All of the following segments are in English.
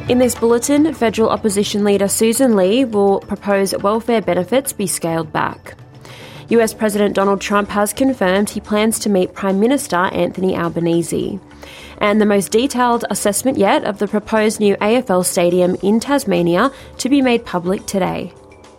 In this bulletin, federal opposition leader Susan Lee will propose welfare benefits be scaled back. US President Donald Trump has confirmed he plans to meet Prime Minister Anthony Albanese. And the most detailed assessment yet of the proposed new AFL stadium in Tasmania to be made public today.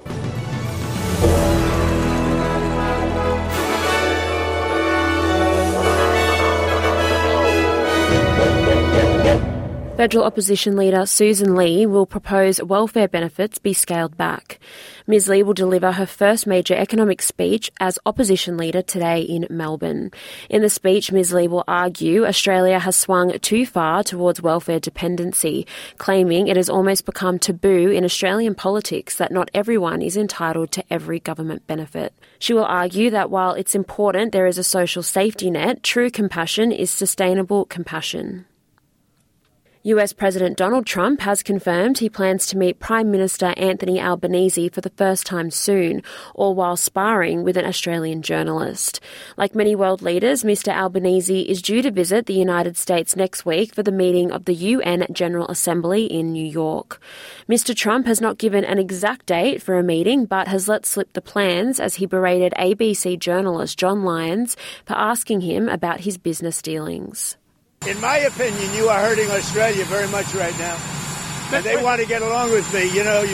Federal opposition leader Susan Lee will propose welfare benefits be scaled back. Ms Lee will deliver her first major economic speech as opposition leader today in Melbourne. In the speech, Ms Lee will argue Australia has swung too far towards welfare dependency, claiming it has almost become taboo in Australian politics that not everyone is entitled to every government benefit. She will argue that while it's important there is a social safety net, true compassion is sustainable compassion. US President Donald Trump has confirmed he plans to meet Prime Minister Anthony Albanese for the first time soon, all while sparring with an Australian journalist. Like many world leaders, Mr Albanese is due to visit the United States next week for the meeting of the UN General Assembly in New York. Mr Trump has not given an exact date for a meeting, but has let slip the plans as he berated ABC journalist John Lyons for asking him about his business dealings. In my opinion, you are hurting Australia very much right now. And they want to get along with me. You know,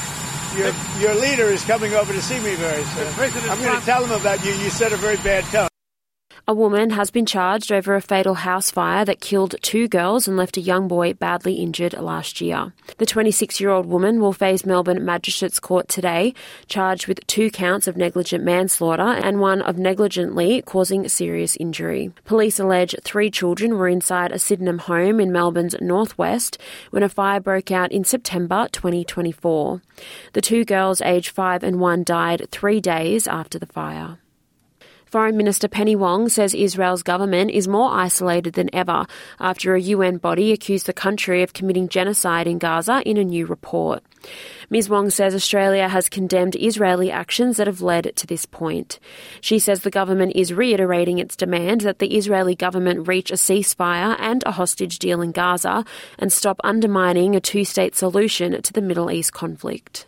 your leader is coming over to see me very soon. I'm going to tell him about you. You set a very bad tone. A woman has been charged over a fatal house fire that killed 2 girls and left a young boy badly injured last year. The 26-year-old woman will face Melbourne Magistrates Court today, charged with 2 counts of negligent manslaughter and 1 of negligently causing serious injury. Police allege 3 children were inside a Sydenham home in Melbourne's northwest when a fire broke out in September 2024. The 2 girls, aged 5 and 1, died 3 days after the fire. Foreign Minister Penny Wong says Israel's government is more isolated than ever after a UN body accused the country of committing genocide in Gaza in a new report. Ms Wong says Australia has condemned Israeli actions that have led to this point. She says the government is reiterating its demand that the Israeli government reach a ceasefire and a hostage deal in Gaza and stop undermining a 2-state solution to the Middle East conflict.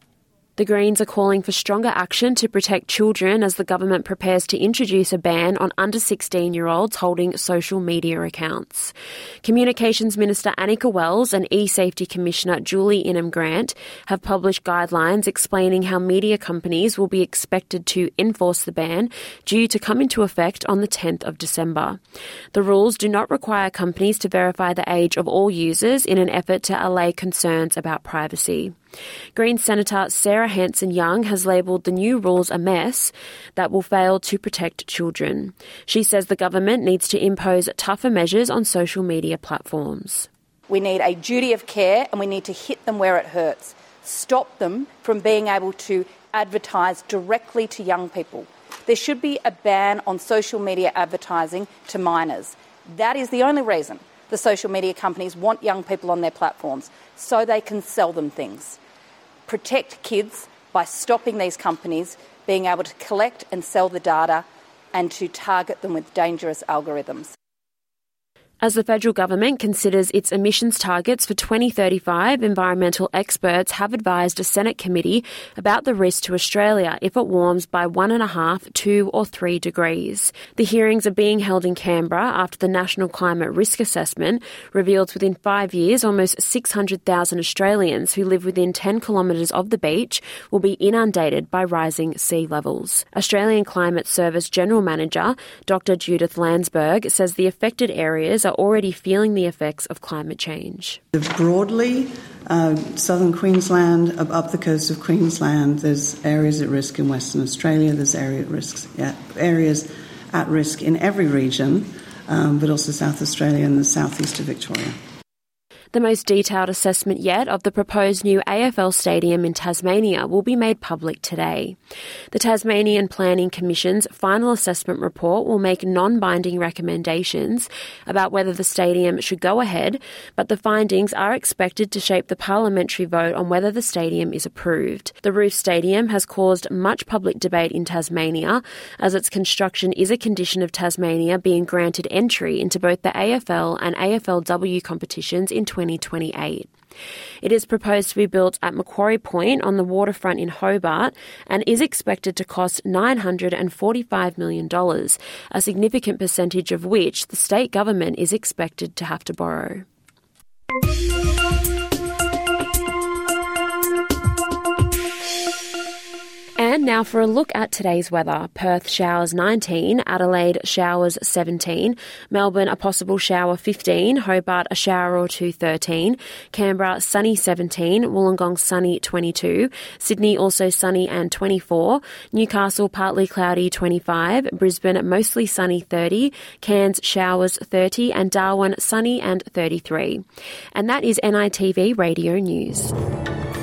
The Greens are calling for stronger action to protect children as the government prepares to introduce a ban on under 16-year-olds holding social media accounts. Communications Minister Annika Wells and E-Safety Commissioner Julie Ingham-Grant have published guidelines explaining how media companies will be expected to enforce the ban due to come into effect on the 10th of December. The rules do not require companies to verify the age of all users in an effort to allay concerns about privacy. Greens Senator Sarah Hanson-Young has labelled the new rules a mess that will fail to protect children. She says the government needs to impose tougher measures on social media platforms. We need a duty of care and we need to hit them where it hurts. Stop them from being able to advertise directly to young people. There should be a ban on social media advertising to minors. That is the only reason the social media companies want young people on their platforms, so they can sell them things. Protect kids by stopping these companies being able to collect and sell the data and to target them with dangerous algorithms. As the federal government considers its emissions targets for 2035, environmental experts have advised a Senate committee about the risk to Australia if it warms by 1.5, 2 or 3 degrees. The hearings are being held in Canberra after the National Climate Risk Assessment reveals within 5 years almost 600,000 Australians who live within 10 kilometres of the beach will be inundated by rising sea levels. Australian Climate Service General Manager Dr Judith Landsberg says the affected areas are already feeling the effects of climate change. Broadly, southern Queensland, up the coast of Queensland, there's areas at risk in Western Australia, there's areas at risk in every region, but also South Australia and the southeast of Victoria. The most detailed assessment yet of the proposed new AFL stadium in Tasmania will be made public today. The Tasmanian Planning Commission's final assessment report will make non-binding recommendations about whether the stadium should go ahead, but the findings are expected to shape the parliamentary vote on whether the stadium is approved. The roof stadium has caused much public debate in Tasmania, as its construction is a condition of Tasmania being granted entry into both the AFL and AFLW competitions in 2020. 2028. It is proposed to be built at Macquarie Point on the waterfront in Hobart and is expected to cost $945 million, a significant percentage of which the state government is expected to have to borrow. And now for a look at today's weather. Perth showers 19, Adelaide showers 17, Melbourne a possible shower 15, Hobart a shower or two 13, Canberra sunny 17, Wollongong sunny 22, Sydney also sunny and 24, Newcastle partly cloudy 25, Brisbane mostly sunny 30, Cairns showers 30 and Darwin sunny and 33. And that is NITV Radio News.